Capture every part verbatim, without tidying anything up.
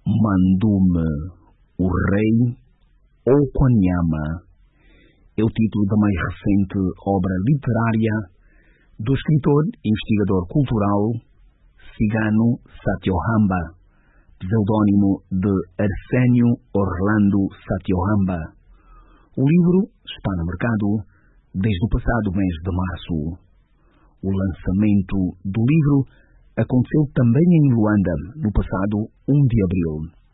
Mandume, o Rei Okwanyama é o título da mais recente obra literária do escritor e investigador cultural cigano Satyohamba, pseudônimo de Arsénio Orlando Satyohamba. O livro está no mercado desde o passado mês de março. O lançamento do livro aconteceu também em Luanda, no passado um de abril.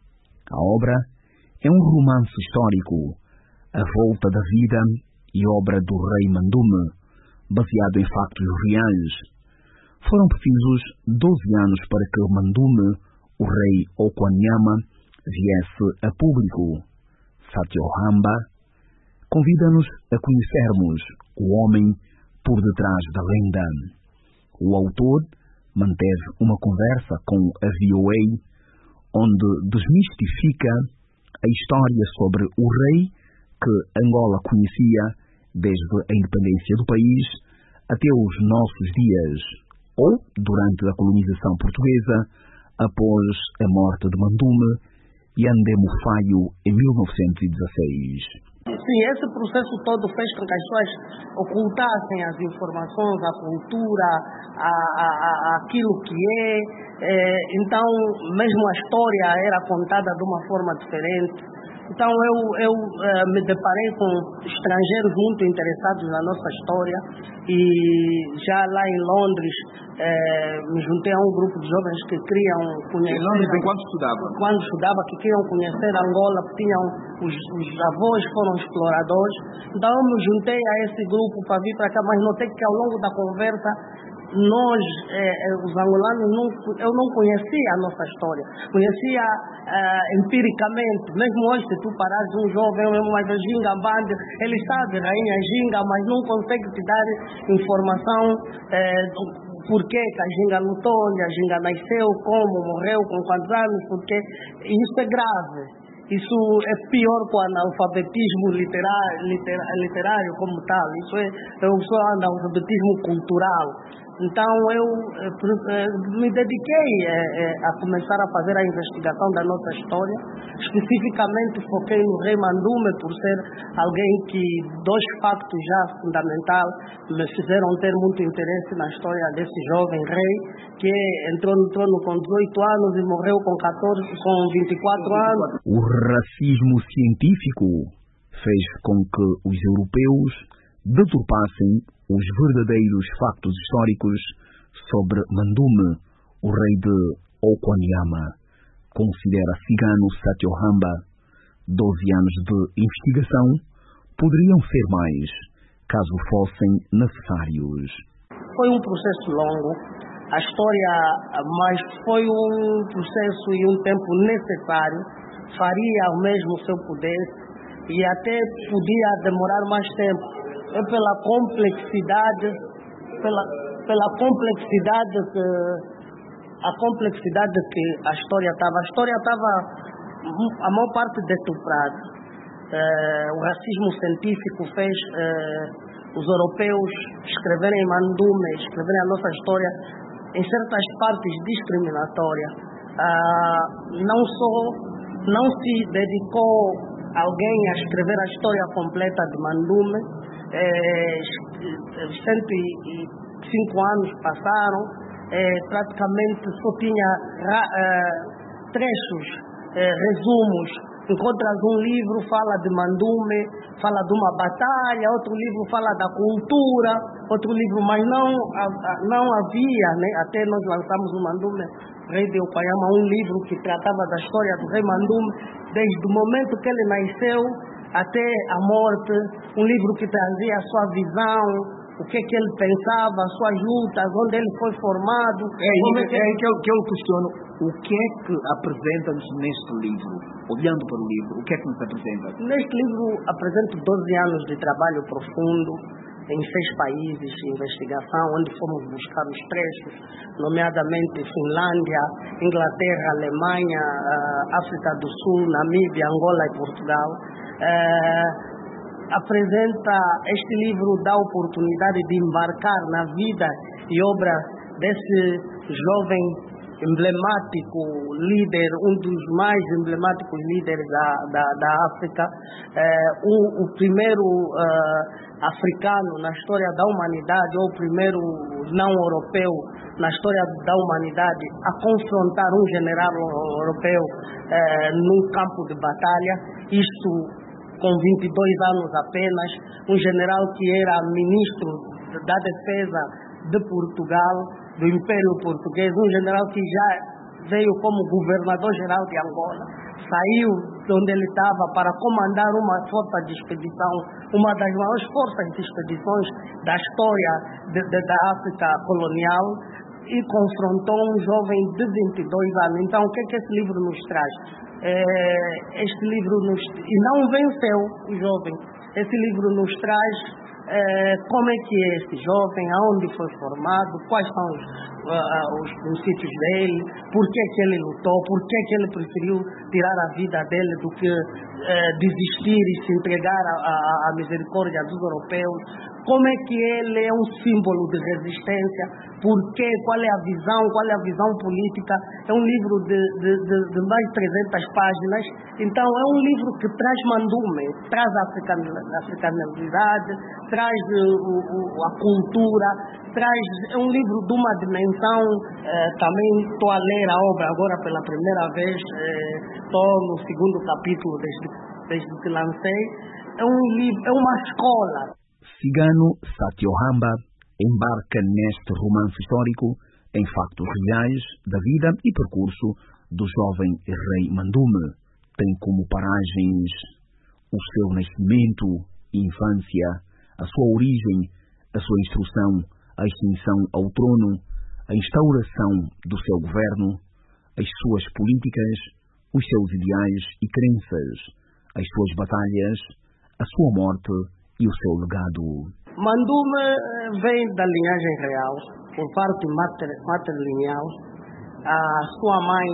A obra é um romance histórico, a volta da vida e obra do rei Mandume, baseado em factos reais. Foram precisos doze anos para que Mandume, o rei Okwanyama, viesse a público. Satyohamba convida-nos a conhecermos o homem por detrás da lenda. O autor manteve uma conversa com a V O A, onde desmistifica a história sobre o rei que Angola conhecia desde a independência do país até os nossos dias, ou durante a colonização portuguesa, após a morte de Mandume e André Mufaio em mil novecentos e dezesseis. Sim, esse processo todo fez com que as pessoas ocultassem as informações, a cultura, a, a, a, aquilo que é. é. Então, mesmo a história era contada de uma forma diferente. Então, eu, eu eh, me deparei com estrangeiros muito interessados na nossa história e já lá em Londres eh, me juntei a um grupo de jovens que queriam conhecer... Em Londres, enquanto estudava? Quando estudava, que queriam conhecer Angola, que tinham, os, os avós foram exploradores. Então, eu me juntei a esse grupo para vir para cá, mas notei que ao longo da conversa nós, eh, os angolanos, não, eu não conhecia a nossa história, conhecia eh, empiricamente. Mesmo hoje, se tu parares um jovem, mas a Ginga Bande, ele sabe, Rainha Ginga, mas não consegue te dar informação eh, do porquê que a Ginga lutou, onde a Ginga nasceu, como, morreu, com quantos anos, porque isso é grave. Isso é pior que o analfabetismo literário, literário, literário como tal. Isso é, é o analfabetismo cultural. Então eu eh, me dediquei eh, a começar a fazer a investigação da nossa história. Especificamente foquei no rei Mandume por ser alguém que dois factos já fundamentais me fizeram ter muito interesse na história desse jovem rei que entrou no trono com dezoito anos e morreu com catorze, com vinte e quatro anos. O racismo científico fez com que os europeus deturpassem os verdadeiros factos históricos sobre Mandume, o rei de Okwanyama. Considera cigano Satyohamba, doze anos de investigação poderiam ser mais, caso fossem necessários. Foi um processo longo, a história, mas foi um processo e um tempo necessário, faria ao mesmo se eu pudesse, e até podia demorar mais tempo. É pela complexidade, pela, pela complexidade que a complexidade que a história estava. A história estava a maior parte deturpada. Eh, o racismo científico fez eh, os europeus escreverem Mandume, escreverem a nossa história em certas partes discriminatórias. Ah, não só não se dedicou alguém a escrever a história completa de Mandume. Eh, cento e cinco anos passaram, eh, praticamente só tinha eh, trechos, eh, resumos. Encontras um livro, fala de Mandume, fala de uma batalha, outro livro fala da cultura, outro livro, mas não, não havia, né? Até nós lançamos o Mandume, Rei de Okwanyama, um livro que tratava da história do rei Mandume, desde o momento que ele nasceu até a morte, um livro que trazia a sua visão, o que, que ele pensava, as suas lutas, onde ele foi formado. É aí é que, é que, eu, que eu questiono, o que é que apresenta-nos neste livro? Olhando para o livro, o que é que nos apresenta? Neste livro apresento doze anos de trabalho profundo em seis países de investigação, onde fomos buscar os trechos, nomeadamente Finlândia, Inglaterra, Alemanha, África do Sul, Namíbia, Angola e Portugal. Uh, apresenta, este livro dá a oportunidade de embarcar na vida e obra desse jovem emblemático líder, um dos mais emblemáticos líderes da, da, da África, eh, o, o primeiro eh, africano na história da humanidade, ou o primeiro não europeu na história da humanidade a confrontar um general europeu eh, num campo de batalha, isto com vinte e dois anos apenas, um general que era ministro da Defesa de Portugal, do Império Português, um general que já veio como governador-geral de Angola, saiu de onde ele estava para comandar uma força de expedição, uma das maiores forças de expedições da história de, de, da África colonial, e confrontou um jovem de vinte e dois anos. Então, o que é que esse livro nos traz? É, este livro nos... E não venceu o jovem. Esse livro nos traz é, como é que é este jovem, aonde foi formado, quais são os, uh, os princípios dele, por que que ele lutou, por que que ele preferiu tirar a vida dele do que uh, desistir e se entregar à misericórdia dos europeus, como é que ele é um símbolo de resistência, por quê, qual é a visão, qual é a visão política. É um livro de, de, de, de mais de trezentas páginas, então é um livro que traz mandume, traz a africanidade, traz o, o, a cultura, traz, é um livro de uma dimensão, eh, também estou a ler a obra agora pela primeira vez, estou eh, no segundo capítulo desde, desde que lancei. É um livro, é uma escola. Cigano Satyohamba embarca neste romance histórico em factos reais da vida e percurso do jovem rei Mandume. Tem como paragens o seu nascimento, infância, a sua origem, a sua instrução, a extinção ao trono, a instauração do seu governo, as suas políticas, os seus ideais e crenças, as suas batalhas, a sua morte e o seu legado. Mandume vem da linhagem real, por parte mater, matrilineal. A sua mãe,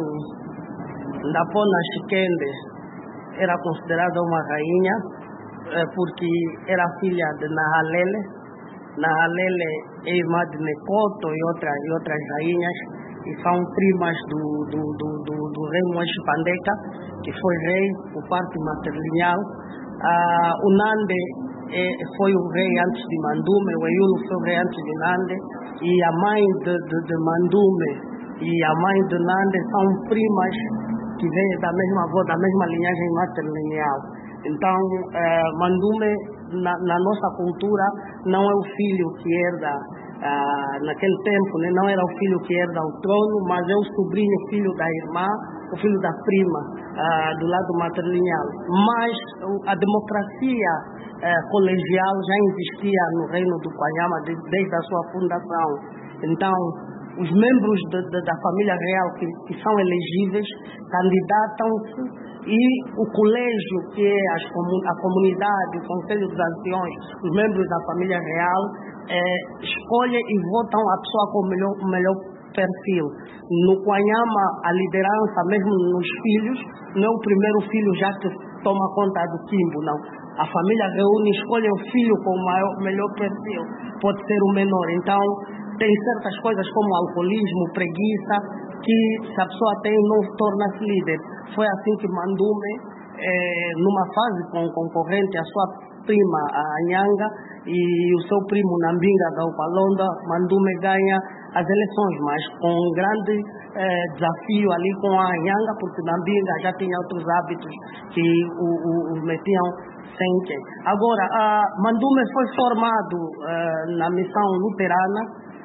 Ndapona Chikende, era considerada uma rainha, porque era filha de Nahalele. Nahalele é irmã de Nekoto e outras, e outras rainhas, e são primas do, do, do, do, do rei Moeshi Pandeka, que foi rei por parte matrilineal. Ah, o Nande eh, foi o rei antes de Mandume, o Eyulo foi o rei antes de Nande, e a mãe de, de, de Mandume e a mãe de Nande são primas que vêm da mesma avó, da mesma linhagem matrilineal. Então, eh, Mandume, na, na nossa cultura, não é o filho que herda, ah, naquele tempo, né, não era o filho que herda o trono, mas é o sobrinho, filho da irmã, o filho da prima, ah, do lado matrilineal. Mas a democracia ah, colegial já existia no reino do Kwanyama desde, desde a sua fundação. Então, os membros de, de, da família real que, que são elegíveis candidatam-se, e o colégio, que é as, a comunidade, o conselho dos anciões, os membros da família real, eh, escolhem e votam a pessoa com o melhor, o melhor perfil. No Kwanyama, a liderança, mesmo nos filhos, não é o primeiro filho já que toma conta do quimbo, não. A família reúne, escolhe o filho com o maior, melhor perfil, pode ser o menor. Então, tem certas coisas como alcoolismo, preguiça, que se a pessoa tem, não torna-se líder. Foi assim que Mandume, eh, numa fase com concorrente, a sua prima, a Nhanga, e o seu primo Nambinga da Upalonda, Mandume ganha as eleições, mas com um grande eh, desafio ali com a Nhanga, porque Nambinga já tinha outros hábitos que o, o, o metiam sem que. Agora, a Mandume foi formado eh, na missão luterana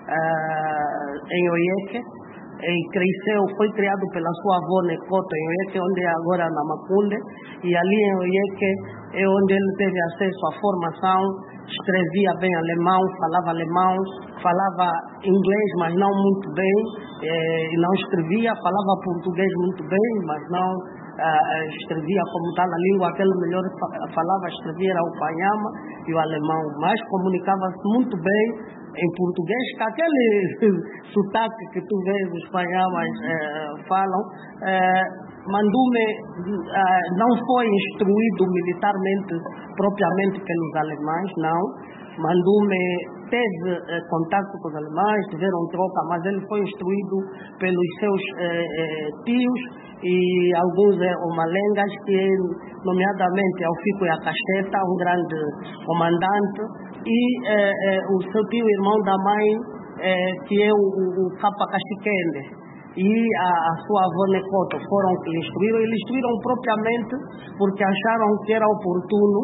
eh, em Oieke, e cresceu, foi criado pela sua avó Nekoto em Oieke, onde é agora na Makunde, e ali em Oieke é onde ele teve acesso à formação, escrevia bem alemão, falava alemão, falava inglês, mas não muito bem, eh, e não escrevia, falava português muito bem, mas não eh, escrevia como tal a língua, aquele melhor falava, escrevia era o Kwanyama e o alemão, mas comunicava-se muito bem em português, com aquele sotaque que tu vês os Kwanyamas eh, falam. eh, Mandume eh, não foi instruído militarmente propriamente pelos alemães, não. Mandume teve eh, contato com os alemães, tiveram troca, mas ele foi instruído pelos seus eh, eh, tios e alguns eh, omalengas, que nomeadamente Alfico e a Cacheta, um grande comandante, e eh, eh, o seu tio irmão da mãe, eh, que é o, o, o Capa Cachiquende, e a, a sua avó Necoto, foram que lhe instruíram, e lhe instruíram propriamente porque acharam que era oportuno.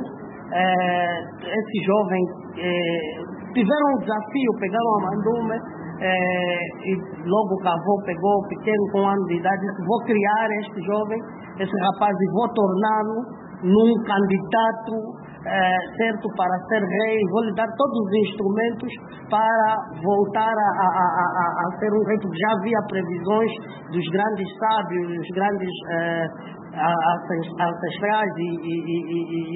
Eh, esse jovem eh, tiveram um desafio, pegaram a mandume eh, e logo o avô pegou pequeno com um ano de idade, disse: vou criar este jovem, esse rapaz, e vou torná-lo num candidato eh, certo para ser rei, vou lhe dar todos os instrumentos para voltar a, a, a, a, a ser um rei, porque já havia previsões dos grandes sábios, dos grandes eh, ancestrais e, e, e,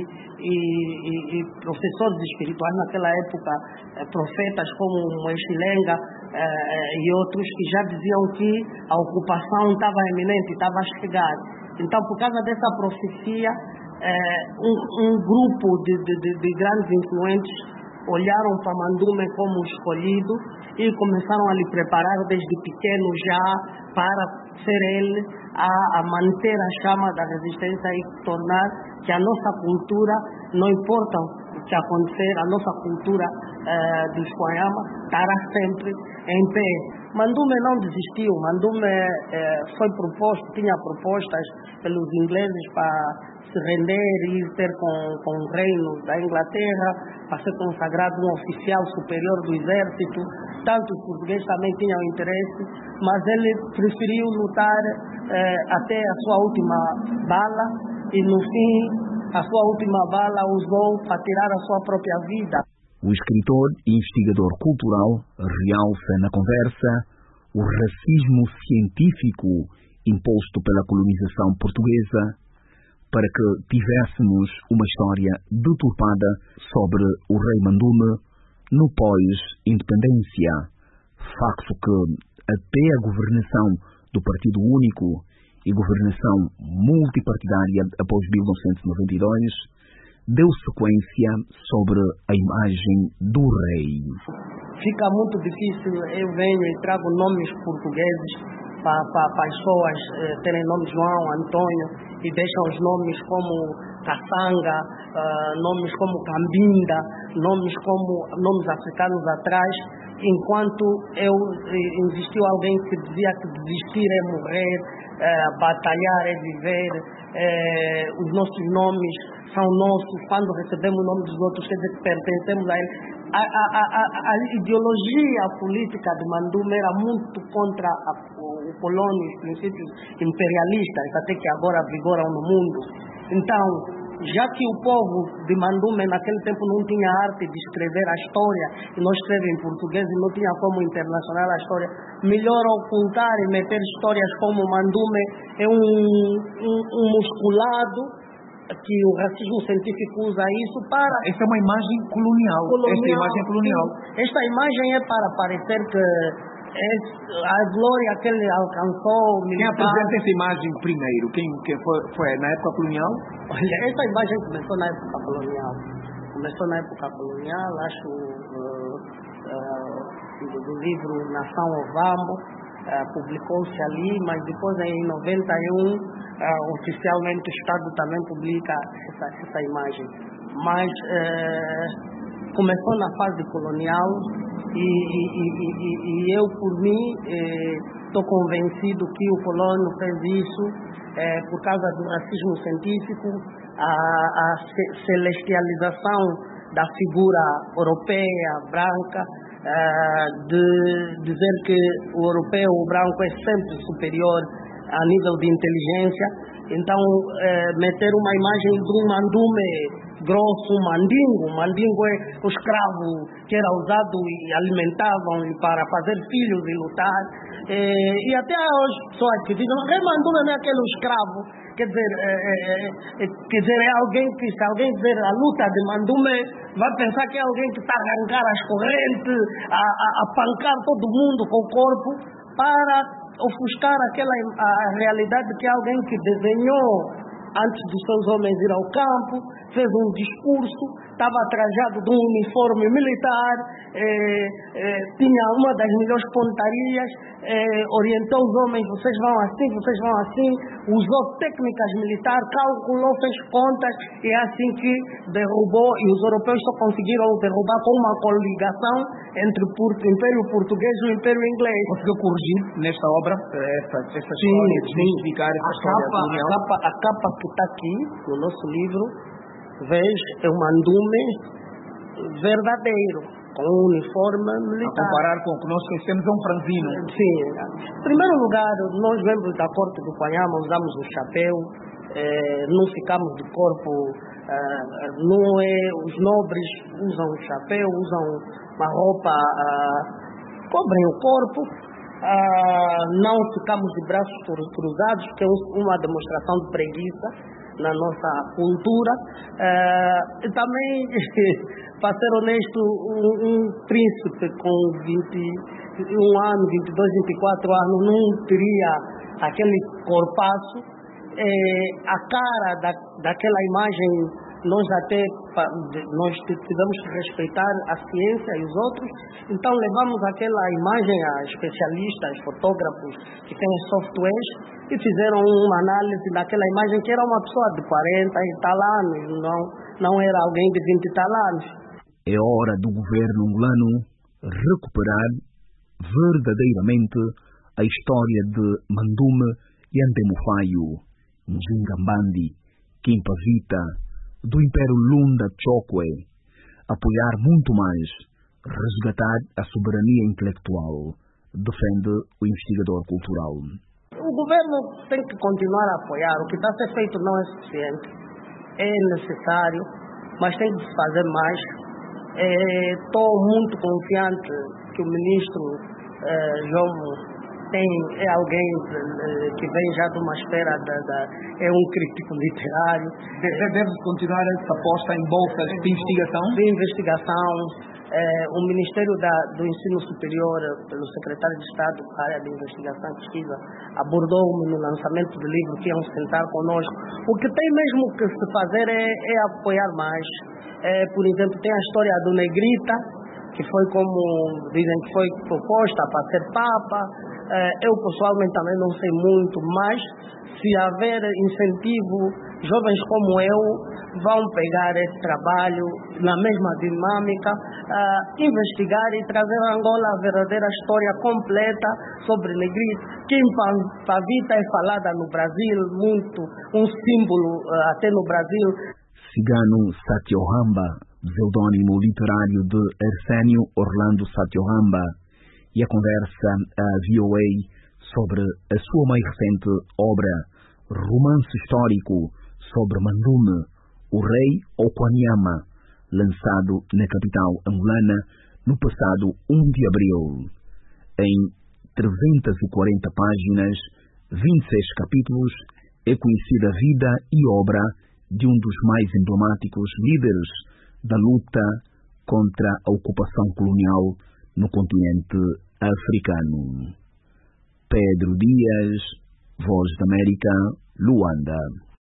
e, e professores espirituais naquela época, eh, profetas como Moishilenga eh, e outros, que já diziam que a ocupação estava iminente, estava a chegar. Então, por causa dessa profecia, eh, um, um grupo de, de, de, de grandes influentes olharam para Mandume como escolhido e começaram a lhe preparar desde pequeno já para ser ele a, a manter a chama da resistência e tornar que a nossa cultura, não importa o que acontecer, a nossa cultura eh, dos Kwanyama estará sempre em pé. Mandume não desistiu, Mandume eh, foi proposto, tinha propostas pelos ingleses para se render e ter com, com o reino da Inglaterra, para ser consagrado um oficial superior do exército. Tanto os portugueses também tinham interesse, mas ele preferiu lutar eh, até a sua última bala, e no fim a sua última bala usou para tirar a sua própria vida. O escritor e investigador cultural realça na conversa o racismo científico imposto pela colonização portuguesa para que tivéssemos uma história deturpada sobre o rei Mandume no pós-independência, facto que até a governação do Partido Único e governação multipartidária após mil novecentos e noventa e dois deu sequência sobre a imagem do rei. Fica muito difícil, eu venho e trago nomes portugueses para pa, pa pessoas eh, terem nome João, Antônio, e deixam os nomes como Kassanga, uh, nomes como Cambinda, nomes como nomes africanos atrás, enquanto eu existiu alguém que dizia que desistir é morrer, eh, batalhar é viver, eh, os nossos nomes são nossos, quando recebemos o nome dos outros, quer dizer que pertencemos a ele. A, a, a, a ideologia política de Mandume era muito contra a, o colônio, os princípios imperialistas, até que agora vigoram no mundo. Então, já que o povo de Mandume naquele tempo não tinha arte de escrever a história, e não escreve em português e não tinha como internacional a história, melhor ocultar e meter histórias como Mandume é um, um, um musculado, que o racismo científico usa isso para... Essa é uma imagem colonial. colonial Esta imagem é colonial. Esta imagem é para parecer que é a glória que ele alcançou... Quem apresenta essa imagem primeiro? Quem, quem foi, foi na época colonial? Olha, essa imagem começou na época colonial. Começou na época colonial, acho, uh, uh, do livro Nação Ovambo, uh, publicou-se ali, mas depois em noventa e um, uh, oficialmente o Estado também publica essa, essa imagem. Mas uh, começou na fase colonial e, e, e, e, e eu, por mim, estou eh, convencido que o colono fez isso eh, por causa do racismo científico, a, a celestialização da figura europeia, branca, uh, de dizer que o europeu, o branco, é sempre superior a nível de inteligência. Então, uh, meter uma imagem de um mandume grosso, um mandingo, um mandingo é o escravo que era usado e alimentavam para fazer filhos e lutar. E, e até hoje pessoas que dizem, o rei Mandume não é aquele escravo. Quer dizer, é, é, é, quer dizer, é alguém que, se alguém dizer a luta de Mandume, vai pensar que é alguém que está a arrancar as correntes, a, a, a pancar todo mundo com o corpo, para ofuscar aquela a realidade que é alguém que desenhou antes dos seus homens ir ao campo, fez um discurso, estava trajado de um uniforme militar, eh, eh, tinha uma das melhores pontarias, eh, orientou os homens, vocês vão assim, vocês vão assim, usou técnicas militares, calculou, fez contas, e é assim que derrubou, e os europeus só conseguiram derrubar com uma coligação entre o Império Português e o Império Inglês. Conseguiu corrigir nesta obra essa, essa Sim, história, sim. desmistificar essa A história capa, da União? a, capa, a capa que está aqui no nosso livro, vês, é um mandume verdadeiro, com um uniforme A militar. comparar com o que nós conhecemos, é um franzino. Sim. Em primeiro lugar, nós membros da corte do Quanyama usamos o chapéu, eh, não ficamos de corpo, eh, não é, os nobres usam o chapéu, usam uma roupa, ah, cobrem o corpo, ah, não ficamos de braços cruzados, que é uma demonstração de preguiça na nossa cultura. Uh, e também, para ser honesto, um, um príncipe com vinte e um anos, vinte e dois, vinte e quatro anos não teria aquele corpaço. Eh, a cara da, daquela imagem, nós até nós tivemos que respeitar a ciência e os outros, então levamos aquela imagem a especialistas, fotógrafos que têm softwares, e fizeram uma análise daquela imagem, que era uma pessoa de quarenta e tal anos, não, não era alguém de vinte e tal anos. É hora do governo angolano recuperar verdadeiramente a história de Mandume e Antemufaio, Njingambandi, Kimpavita, do Império Lunda Chokwe, apoiar muito mais, resgatar a soberania intelectual, defende o investigador cultural. O governo tem que continuar a apoiar. O que está a ser feito não é suficiente. É necessário, mas tem que se fazer mais. Estou é, muito confiante que o ministro é, João tem, é alguém é, que vem já de uma esfera, da, da, é um crítico literário. Deve continuar essa aposta em bolsas de investigação? De investigação. É, o Ministério da, do Ensino Superior, pelo secretário de Estado da área de investigação e pesquisa, abordou-me no lançamento do livro, que iam sentar conosco. O que tem mesmo que se fazer é, é apoiar mais. É, por exemplo, tem a história do Negrita, que foi, como dizem, que foi proposta para ser Papa. É, eu pessoalmente também não sei muito, mas se haver incentivo, jovens como eu vão pegar esse trabalho na mesma dinâmica, uh, investigar e trazer a Angola a verdadeira história completa sobre Negrito. Kimpavita é falada no Brasil muito, um símbolo uh, até no Brasil. Cigano Satyohamba, pseudônimo literário de Arsénio Orlando Satyohamba, e a conversa à V O A sobre a sua mais recente obra, romance histórico sobre Mandume, o rei Okwanyama, lançado na capital angolana no passado primeiro de abril. Em trezentas e quarenta páginas, vinte e seis capítulos, é conhecida a vida e obra de um dos mais emblemáticos líderes da luta contra a ocupação colonial no continente africano. Pedro Dias, Voz da América, Luanda.